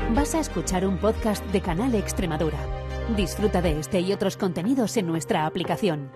Vas a escuchar un podcast de Canal Extremadura. Disfruta de este y otros contenidos en nuestra aplicación.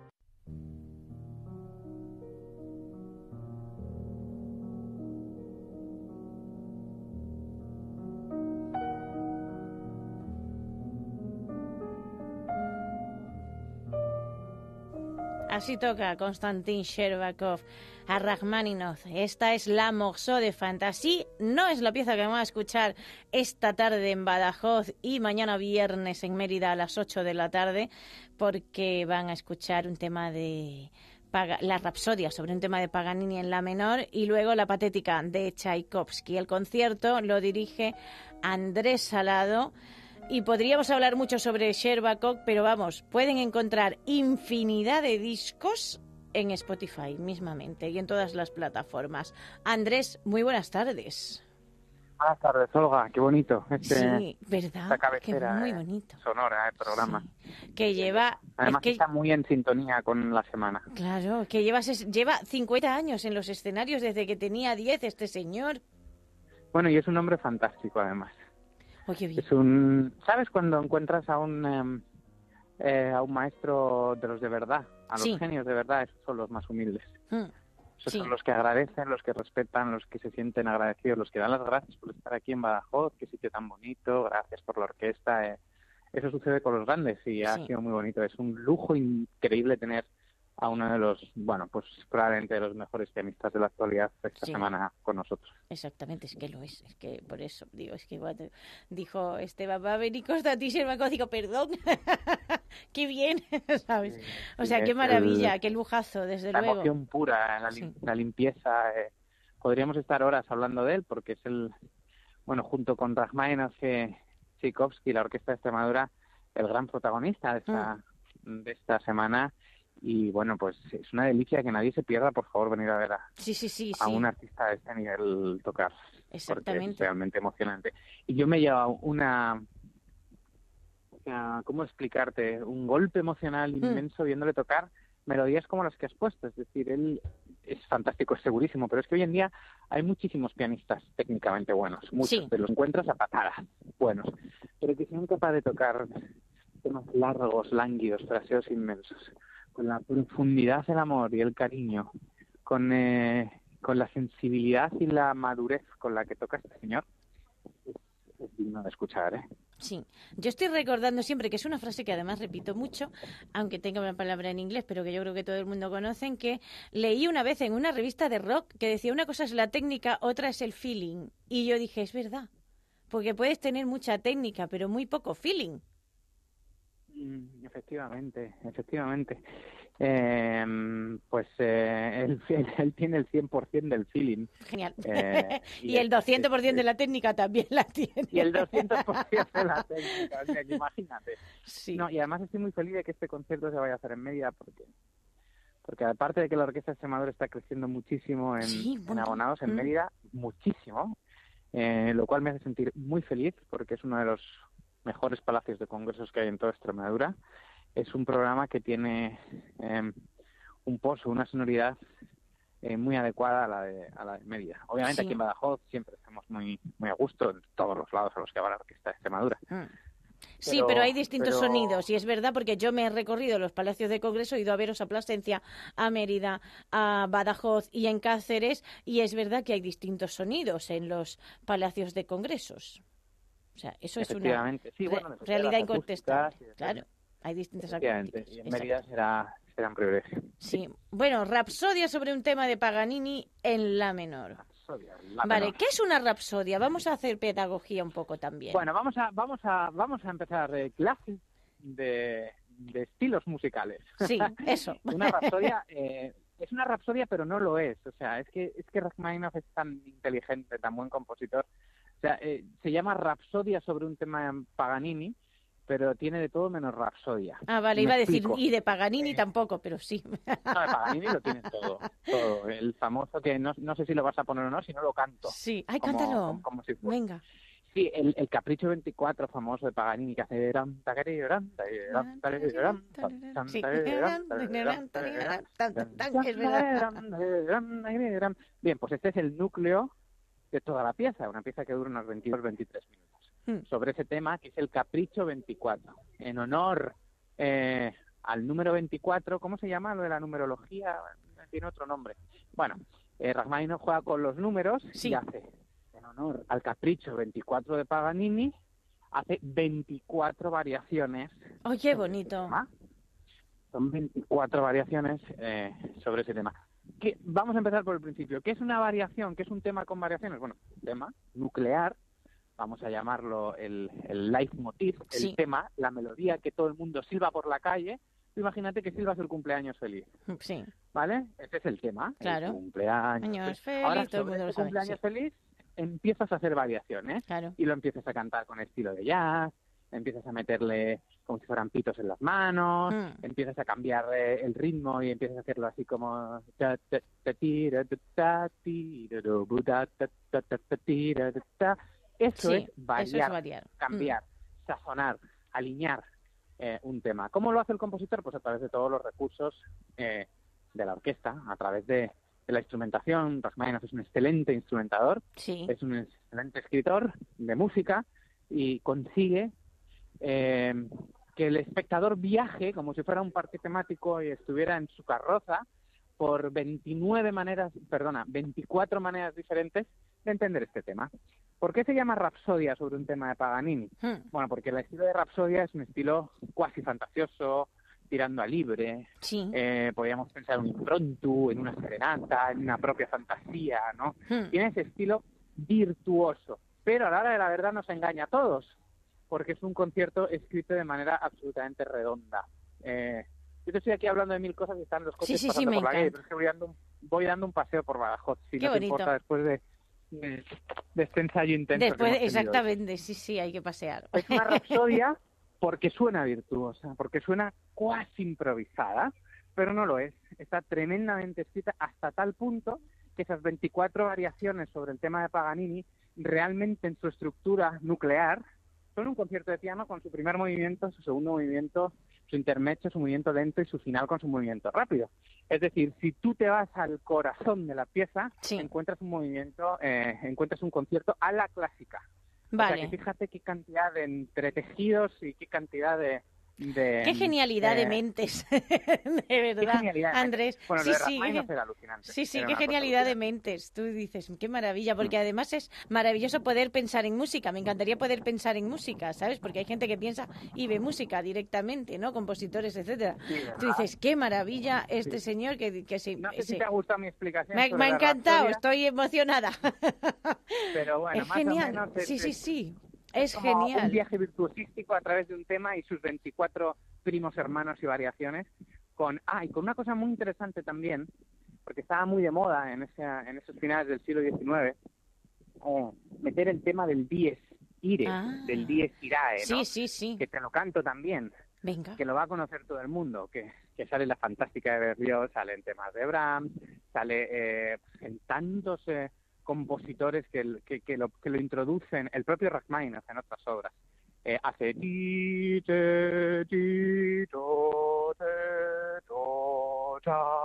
Así toca Konstantin Shcherbakov a Rachmaninoff. Esta es la Morceau de Fantasy. No es la pieza que vamos a escuchar esta tarde en Badajoz y mañana viernes en Mérida a las 8 de la tarde, porque van a escuchar un tema de la Rapsodia sobre un tema de Paganini en la menor y luego la Patética de Tchaikovsky. El concierto lo dirige Andrés Salado. Y podríamos hablar mucho sobre Shcherbakov, pero vamos, pueden encontrar infinidad de discos en Spotify mismamente y en todas las plataformas. Andrés, muy buenas tardes. Buenas tardes, Olga, qué bonito. Sí, ¿verdad? Esta cabecera muy bonito. Sonora del programa. Sí. Que lleva... Además está muy en sintonía con la semana. Claro, que lleva 50 años en los escenarios desde que tenía 10 este señor. Bueno, y es un hombre fantástico, además. Oye, bien. Es un... ¿Sabes cuando encuentras a un maestro de los de verdad? A los genios de verdad, esos son los más humildes. Esos son los que agradecen, los que respetan, los que se sienten agradecidos, los que dan las gracias por estar aquí en Badajoz, qué sitio tan bonito, gracias por la orquesta. Eso sucede con los grandes y ha sido muy bonito. Es un lujo increíble tener a uno de los, bueno, pues probablemente de los mejores pianistas de la actualidad esta semana con nosotros. Exactamente, es que lo es que por eso, digo, es que bueno, dijo Esteban, va a venir Konstantin Shcherbakov, digo, perdón, qué bien, ¿sabes? Sí, o sea, qué maravilla, qué lujazo, desde luego. La emoción pura, la limpieza, podríamos estar horas hablando de él, porque es bueno, junto con Rachmaninoff, Tchaikovsky, la Orquesta de Extremadura, el gran protagonista de esta semana. Y bueno, pues es una delicia que nadie se pierda, por favor, venir a ver a un artista de este nivel tocar. Exactamente. Porque es realmente emocionante. Y yo me he llevado ¿cómo explicarte? Un golpe emocional inmenso viéndole tocar melodías como las que has puesto. Es decir, él es fantástico, es segurísimo, pero es que hoy en día hay muchísimos pianistas técnicamente buenos. Muchos te los encuentras a patadas buenos, pero que sean capaces de tocar temas largos, lánguidos, fraseos inmensos, con la profundidad del amor y el cariño, con la sensibilidad y la madurez con la que toca este señor, es digno de escuchar, ¿eh? Sí, yo estoy recordando siempre, que es una frase que además repito mucho, aunque tenga una palabra en inglés, pero que yo creo que todo el mundo conoce, que leí una vez en una revista de rock que decía una cosa es la técnica, otra es el feeling. Y yo dije, es verdad, porque puedes tener mucha técnica, pero muy poco feeling. Efectivamente. Pues él tiene el 100% del feeling. Genial. Y el 200% de la técnica también la tiene. Y el 200% de la técnica, o sea, que imagínate. Sí. No, y además estoy muy feliz de que este concierto se vaya a hacer en Mérida, porque aparte de que la Orquesta de Extremadura está creciendo muchísimo en abonados en Mérida, muchísimo, lo cual me hace sentir muy feliz, porque es uno de los mejores palacios de congresos que hay en toda Extremadura. Es un programa que tiene un pozo, una sonoridad muy adecuada a la de Mérida. Obviamente aquí en Badajoz siempre estamos muy a gusto en todos los lados a los que va la Orquesta de Extremadura. Sí, pero hay distintos sonidos, y es verdad, porque yo me he recorrido los palacios de congreso, he ido a veros a Plasencia, a Mérida, a Badajoz y en Cáceres, y es verdad que hay distintos sonidos en los palacios de congresos. O sea, eso es una realidad incontestable. Claro, hay distintas acústicas. Y en Mérida será un privilegio. Sí. Bueno, Rapsodia sobre un tema de Paganini en la menor. Vale, ¿qué es una rapsodia? Vamos a hacer pedagogía un poco también. Bueno, vamos a empezar clases de estilos musicales. Sí, eso. Una rapsodia es una rapsodia, pero no lo es. O sea, es que Rachmaninoff es tan inteligente, tan buen compositor. O sea, se llama Rapsodia sobre un tema de Paganini, pero tiene de todo menos Rapsodia. Ah, vale, iba a decir, y de Paganini tampoco, pero sí. No, de Paganini lo tienes todo. El famoso que no sé si lo vas a poner o no, si no lo canto. Sí, ay, cántalo. Como si fuera. Venga. Sí, el Capricho 24 famoso de Paganini, que hace... Bien, pues este es el núcleo de toda la pieza, una pieza que dura unos 22-23 minutos. sobre ese tema, que es el Capricho 24. En honor al número 24, ¿cómo se llama lo de la numerología? Tiene otro nombre. Bueno, Rachmaninoff juega con los números y hace, en honor al Capricho 24 de Paganini, hace 24 variaciones. ¡Oh, qué bonito! Son 24 variaciones sobre ese tema. Vamos a empezar por el principio. ¿Qué es una variación? ¿Qué es un tema con variaciones? Bueno, un tema nuclear, vamos a llamarlo el leitmotiv, el tema, la melodía que todo el mundo silba por la calle. Imagínate que silbas el cumpleaños feliz. Sí. ¿Vale? Ese es el tema. Claro. El cumpleaños feliz. Ahora, todo el mundo lo sabe. Cumpleaños feliz, empiezas a hacer variaciones. Claro. Y lo empiezas a cantar con estilo de jazz, empiezas a meterle como si fueran pitos en las manos, empiezas a cambiar el ritmo y empiezas a hacerlo así como... Eso es variar, cambiar, sazonar, alinear un tema. ¿Cómo lo hace el compositor? Pues a través de todos los recursos de la orquesta, a través de la instrumentación. Rachmaninoff es un excelente instrumentador, es un excelente escritor de música y consigue que el espectador viaje como si fuera un parque temático y estuviera en su carroza por 24 maneras diferentes de entender este tema. ¿Por qué se llama Rapsodia sobre un tema de Paganini? Bueno, porque el estilo de Rapsodia es un estilo cuasi fantasioso, tirando a libre. Podríamos pensar en un improntu, en una serenata, en una propia fantasía, ¿no? Tiene ese estilo virtuoso, pero a la hora de la verdad nos engaña a todos, porque es un concierto escrito de manera absolutamente redonda. Yo te estoy aquí hablando de mil cosas y están los coches pasando por la calle, pero es que voy dando un paseo por Badajoz, si no te importa, después de este ensayo intenso. Después, exactamente, sí, hay que pasear. Es una rapsodia porque suena virtuosa, porque suena cuasi improvisada, pero no lo es. Está tremendamente escrita hasta tal punto que esas 24 variaciones sobre el tema de Paganini, realmente en su estructura nuclear, son un concierto de piano con su primer movimiento, su segundo movimiento, su intermezzo, su movimiento lento y su final con su movimiento rápido. Es decir, si tú te vas al corazón de la pieza, encuentras un movimiento, encuentras un concierto a la clásica. Vale. O sea, que fíjate qué cantidad de entretejidos y qué cantidad de qué genialidad de mentes, de verdad, Andrés. Bueno, Rachmaninoff era alucinante. Sí, qué genialidad de mentes. Tú dices, qué maravilla, porque además es maravilloso poder pensar en música. Me encantaría poder pensar en música, ¿sabes? Porque hay gente que piensa y ve música directamente, ¿no? Compositores, etcétera. Tú dices, qué maravilla este señor que sí. No sé si te ha gustado mi explicación. Me ha encantado, estoy emocionada. Pero bueno, es más genial. o menos Sí. Es como genial. Un viaje virtuosístico a través de un tema y sus 24 primos hermanos y variaciones. Y con una cosa muy interesante también, porque estaba muy de moda en esos finales del siglo XIX, meter el tema del dies irae, del dies irae, ¿no? Sí. Que te lo canto también. Venga. Que lo va a conocer todo el mundo, que sale la fantástica de Berlioz, salen temas de Brahms, sale en tantos compositores que lo introducen, el propio Rachmaninoff en otras obras. Hace ti, te, ti, to, te, to,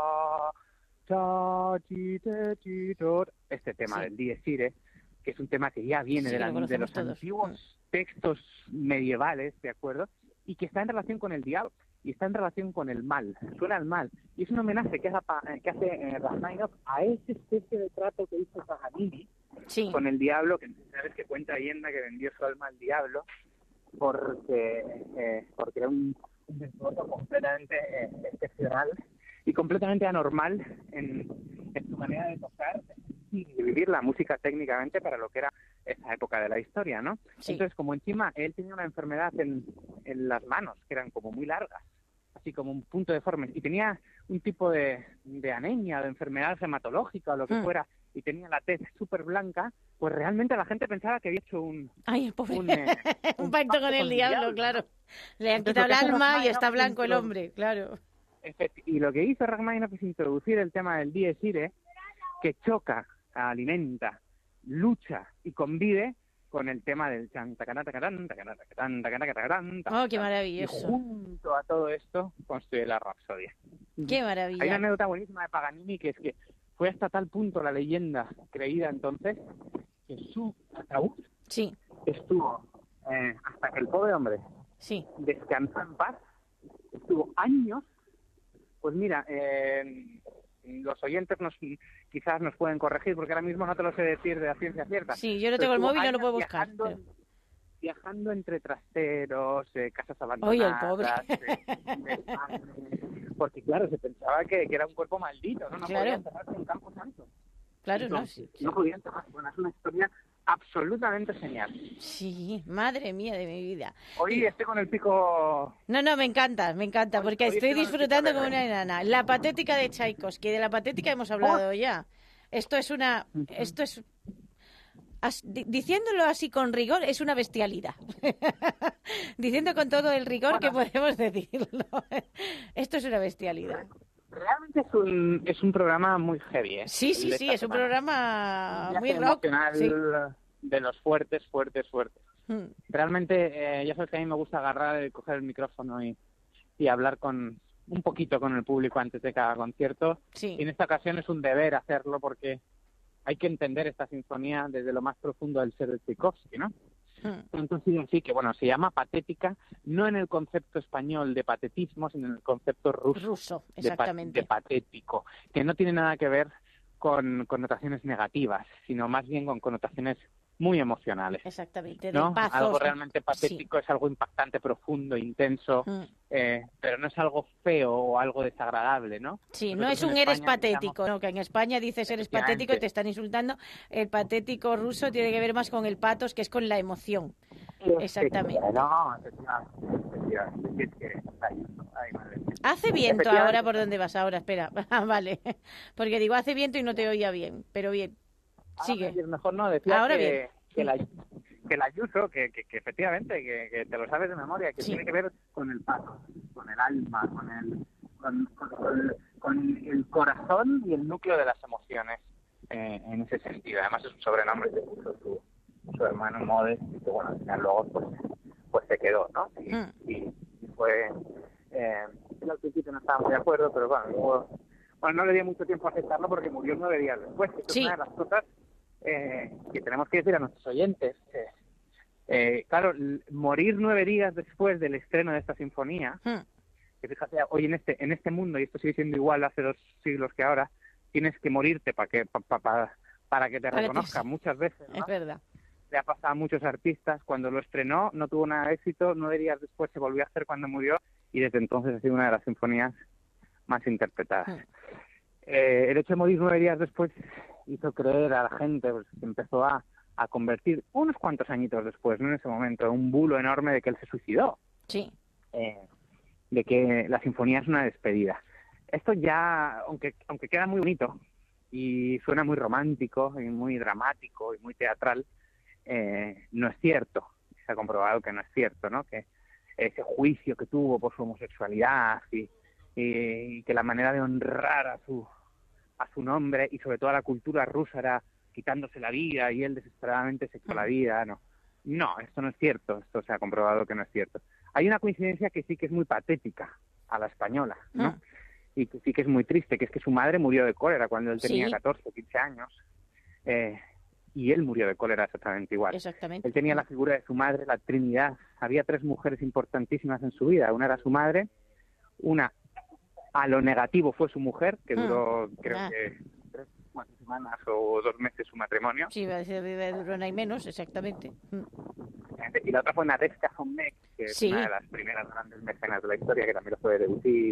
ta, ti, te, ti, to. Este tema del Dies Irae, que es un tema que ya viene de los antiguos textos medievales, ¿de acuerdo? Y que está en relación con el diablo y está en relación con el mal, suena al mal. Y es un homenaje que hace Rachmaninoff a ese especie de trato que hizo Paganini con el diablo, que sabes que cuenta leyenda que vendió su alma al diablo porque era un virtuoso completamente excepcional y completamente anormal en su manera de tocar y de vivir la música técnicamente para lo que era esa época de la historia, ¿no? Entonces, como encima él tenía una enfermedad en las manos, que eran como muy largas, así como un punto deforme, y tenía un tipo de anemia, de enfermedad hematológica o lo que fuera, y tenía la tez súper blanca, pues realmente la gente pensaba que había hecho un pacto con el diablo, claro. Le han quitado el alma y está blanco el hombre, claro. Y lo que hizo Rachmaninoff es introducir el tema del Dies Irae, que choca, alimenta, lucha y convive con el tema del ¡oh, qué maravilloso! Y junto a todo esto construye la Rapsodia. ¡Qué maravilla! Hay una anécdota buenísima de Paganini, que es que fue hasta tal punto la leyenda creída entonces que su ataúd estuvo hasta que el pobre hombre Sí. descansó en paz, estuvo años. Pues mira, los oyentes quizás nos pueden corregir, porque ahora mismo no te lo sé decir de la ciencia cierta. Sí, yo no tengo el móvil, no lo puedo buscar. Viajando entre trasteros, casas abandonadas. Oye, el pobre. Porque claro, se pensaba que era un cuerpo maldito, ¿no? No Claro. podía enterrarse en Campo Santo. Claro, Entonces, no. Sí. No podía enterrarse. Bueno, es una historia absolutamente genial. Sí, madre mía de mi vida. Hoy estoy con el pico... No, me encanta, porque Hoy estoy estoy con el disfrutando pico como una enana. La patética de Tchaikovsky, de la patética hemos hablado ya. Esto es diciéndolo así con rigor, es una bestialidad. Diciendo con todo el rigor que podemos decirlo. Esto es una bestialidad. Realmente es un programa muy heavy, ¿eh? Sí, es un programa muy rock. Sí. De los fuertes. Mm. Realmente, ya sabes que a mí me gusta agarrar, coger el micrófono y hablar un poquito con el público antes de cada concierto. Sí. Y en esta ocasión es un deber hacerlo porque hay que entender esta sinfonía desde lo más profundo del ser de Tchaikovsky, ¿no? Entonces, así que, bueno, se llama patética, no en el concepto español de patetismo, sino en el concepto ruso exactamente. De patético, que no tiene nada que ver con connotaciones negativas, sino más bien con connotaciones muy emocionales. Exactamente, ¿no? de pathos. Algo realmente patético, sí. Es algo impactante, profundo, intenso, pero no es algo feo o algo desagradable, ¿no? Sí, nosotros no es un eres patético, digamos, no, que en España dices eres patético y te están insultando. El patético ruso tiene que ver más con el patos, que es con la emoción. Exactamente. No, efectivamente. Hace viento ahora por donde vas ahora, espera. Vale, porque digo hace viento y no te oía bien, pero bien. Sigue. Mejor no, decía ahora que la Ayuso, que efectivamente, que te lo sabes de memoria, que tiene que ver con el pato, con el alma, con el corazón y el núcleo de las emociones en ese sentido. Además es un sobrenombre que puso su hermano Modest y que bueno, al final luego pues se quedó, ¿no? Y fue... él al principio no estaba muy de acuerdo, pero bueno, no le dio mucho tiempo a aceptarlo porque murió 9 días después. Esto es una de las cosas que tenemos que decir a nuestros oyentes. Claro, morir 9 días después del estreno de esta sinfonía, que fíjate, hoy en este mundo, y esto sigue siendo igual hace 2 siglos que ahora, tienes que morirte para que te reconozcan muchas veces, ¿no? Es verdad. Le ha pasado a muchos artistas, cuando lo estrenó no tuvo nada de éxito, 9 días después se volvió a hacer cuando murió, y desde entonces ha sido una de las sinfonías más interpretadas. El hecho de morir 9 días después hizo creer a la gente, pues, que empezó a convertir unos cuantos añitos después, no en ese momento, un bulo enorme de que él se suicidó. Sí. De que la sinfonía es una despedida. Esto ya, aunque queda muy bonito y suena muy romántico y muy dramático y muy teatral, no es cierto. Se ha comprobado que no es cierto, ¿no? Que ese juicio que tuvo por su homosexualidad y que la manera de honrar a su nombre y sobre todo a la cultura rusa era quitándose la vida y él desesperadamente se quitó la vida. No, esto no es cierto. Esto se ha comprobado que no es cierto. Hay una coincidencia que sí que es muy patética a la española, ¿no? Y que sí que es muy triste, que es que su madre murió de cólera cuando él tenía 14 o 15 años. Y él murió de cólera exactamente igual. Exactamente. Él tenía la figura de su madre, la Trinidad. Había 3 mujeres importantísimas en su vida. Una era su madre, una a lo negativo fue su mujer, que duró creo que 3-4 semanas o 2 meses su matrimonio. Sí, duró nada y menos, exactamente. Y la otra fue Nadezhda von Meck, que es una de las primeras grandes mecenas de la historia, que también lo fue de Debussy,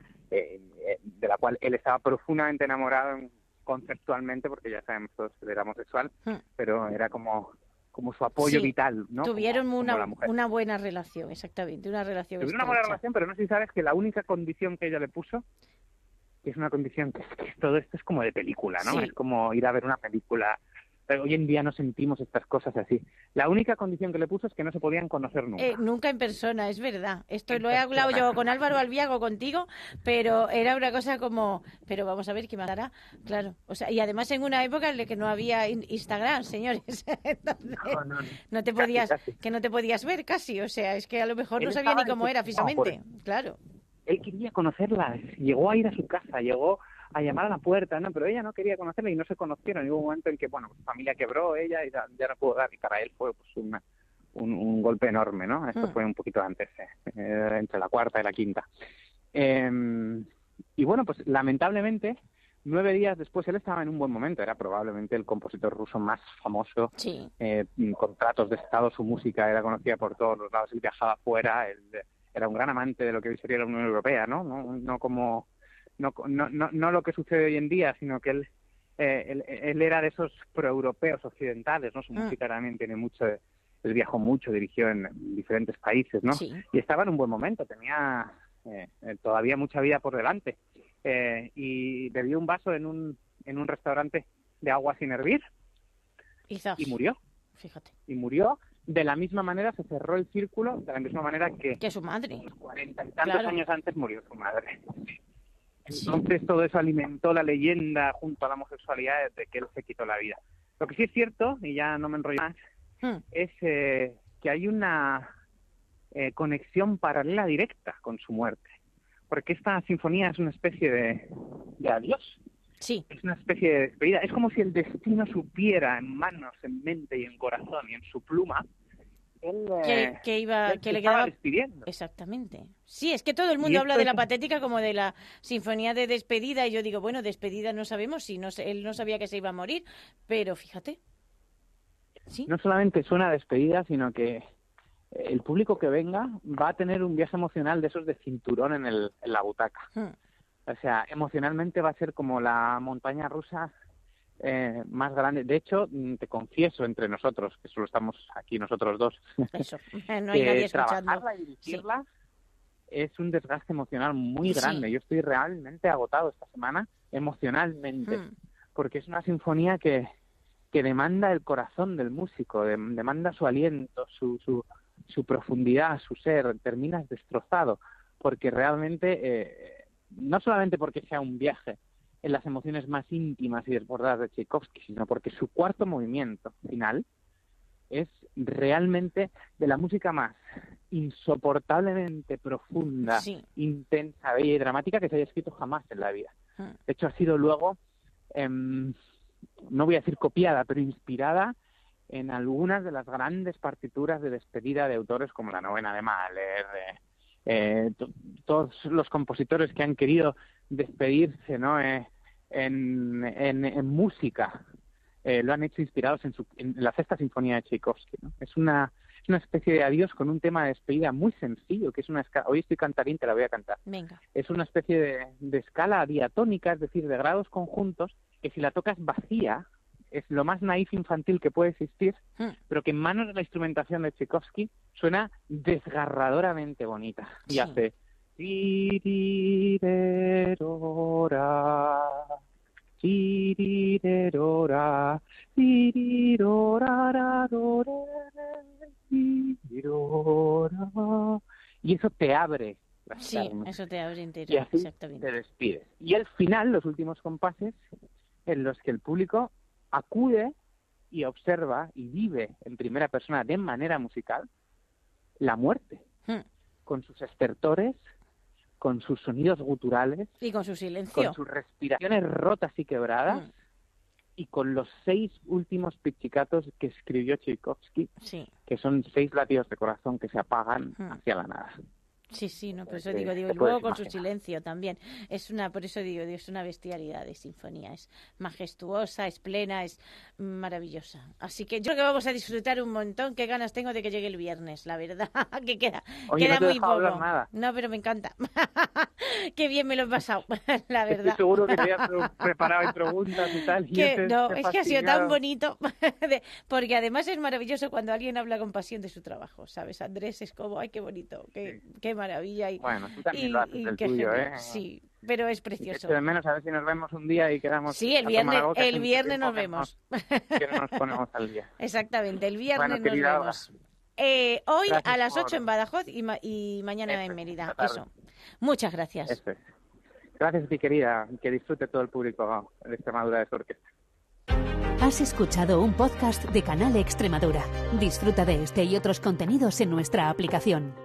de la cual él estaba profundamente enamorado conceptualmente, porque ya sabemos todos que era homosexual, pero era como su apoyo vital, ¿no? Tuvieron una buena relación, exactamente, una relación estrecha. Tuvieron una buena relación, pero no sé si sabes que la única condición que ella le puso, que es una condición que todo esto es como de película, ¿no? Es como ir a ver una película. Pero hoy en día no sentimos estas cosas así. La única condición que le puso es que no se podían conocer nunca. Nunca en persona, es verdad. Esto lo he hablado yo con Álvaro Albiago, contigo, pero era una cosa como... Pero vamos a ver qué más hará. Claro. O sea, y además en una época en la que no había Instagram, señores. Entonces, no te podías, casi. Que no te podías ver casi. O sea, es que a lo mejor no sabía ni cómo era físicamente. Claro. Él quería conocerla. Llegó a ir a su casa, llegó a llamar a la puerta, ¿no? Pero ella no quería conocerla y no se conocieron. Y hubo un momento en que, bueno, su familia quebró ella y ya no pudo dar. Y para él fue pues un golpe enorme, ¿no? Esto fue un poquito antes, entre la cuarta y la quinta. Y bueno, pues lamentablemente, 9 días después él estaba en un buen momento, era probablemente el compositor ruso más famoso, Sí. Contratos de estado, su música era conocida por todos los lados, él viajaba fuera, él era un gran amante de lo que hoy sería la Unión Europea, ¿no? No lo que sucede hoy en día, sino que él era de esos proeuropeos occidentales, ¿no? Su música también tiene mucho, él viajó mucho, dirigió en diferentes países, ¿no? Sí. Y estaba en un buen momento, tenía todavía mucha vida por delante, y bebió un vaso en un restaurante de agua sin hervir y murió. Fíjate. Y murió de la misma manera, se cerró el círculo, de la misma manera que su madre. 40 y tantos años antes murió su madre. Entonces todo eso alimentó la leyenda junto a la homosexualidad de que él se quitó la vida. Lo que sí es cierto, y ya no me enrollo más, es que hay una conexión paralela directa con su muerte. Porque esta sinfonía es una especie de adiós. Sí. Es una especie de despedida. Es como si el destino supiera en manos, en mente y en corazón y en su pluma que le quedaba quedaba despidiendo. Exactamente. Sí, es que todo el mundo habla de la patética como de la sinfonía de despedida y yo digo, bueno, despedida no sabemos si él no sabía que se iba a morir, pero fíjate. ¿Sí? No solamente suena a despedida, sino que el público que venga va a tener un viaje emocional de esos de cinturón en la butaca. O sea, emocionalmente va a ser como la montaña rusa más grande. De hecho, te confieso entre nosotros, que solo estamos aquí nosotros dos, eso, no hay nadie escuchando. Trabajarla y dirigirla es un desgaste emocional muy grande. Yo estoy realmente agotado esta semana emocionalmente, porque es una sinfonía que demanda el corazón del músico, demanda su aliento, su profundidad, su ser. Terminas destrozado, porque realmente, no solamente porque sea un viaje en las emociones más íntimas y desbordadas de Tchaikovsky, sino porque su cuarto movimiento final es realmente de la música más insoportablemente profunda, intensa, bella y dramática que se haya escrito jamás en la vida. De hecho, ha sido luego, no voy a decir copiada, pero inspirada en algunas de las grandes partituras de despedida de autores como la Novena de Mahler, todos los compositores que han querido despedirse, ¿no? en música, lo han hecho inspirados en la Sexta Sinfonía de Tchaikovsky, ¿no? Es una especie de adiós con un tema de despedida muy sencillo, que es una escala. Hoy estoy cantarín, te la voy a cantar. Venga. Es una especie de escala diatónica, es decir, de grados conjuntos, que si la tocas vacía, es lo más naif infantil que puede existir, pero que en manos de la instrumentación de Tchaikovsky suena desgarradoramente bonita. Y hace... Y eso te abre las carnes. Eso te abre entero. Y así exactamente. te despides. Y al final, los últimos compases, en los que el público acude y observa y vive en primera persona de manera musical la muerte, con sus estertores, con sus sonidos guturales y con su silencio, con sus respiraciones rotas y quebradas, y con los 6 últimos pizzicatos que escribió Tchaikovsky, que son 6 latidos de corazón que se apagan hacia la nada. Sí, no, por eso digo, y luego con su silencio también. Por eso digo, es una bestialidad de sinfonía, es majestuosa, es plena, es maravillosa. Así que yo creo que vamos a disfrutar un montón. Qué ganas tengo de que llegue el viernes, la verdad, que queda no muy poco. Nada. No, pero me encanta. Qué bien me lo he pasado, la verdad. Estoy seguro que te habías preparado preguntas y tal. Es que ha sido tan bonito, porque además es maravilloso cuando alguien habla con pasión de su trabajo, ¿sabes? Andrés es como, ay, qué bonito, qué maravilla. Bueno, tú también lo haces del tuyo, Sí, pero es precioso. De menos a ver si nos vemos un día y quedamos. Sí, el viernes nos vemos. Que no nos ponemos al día. Exactamente, el viernes nos vemos. Hoy a las 8 en Badajoz y mañana en Mérida. Eso. Muchas gracias. Eso es. Gracias a ti, querida. Que disfrute todo el público de Extremadura de su orquesta. Has escuchado un podcast de Canal Extremadura. Disfruta de este y otros contenidos en nuestra aplicación.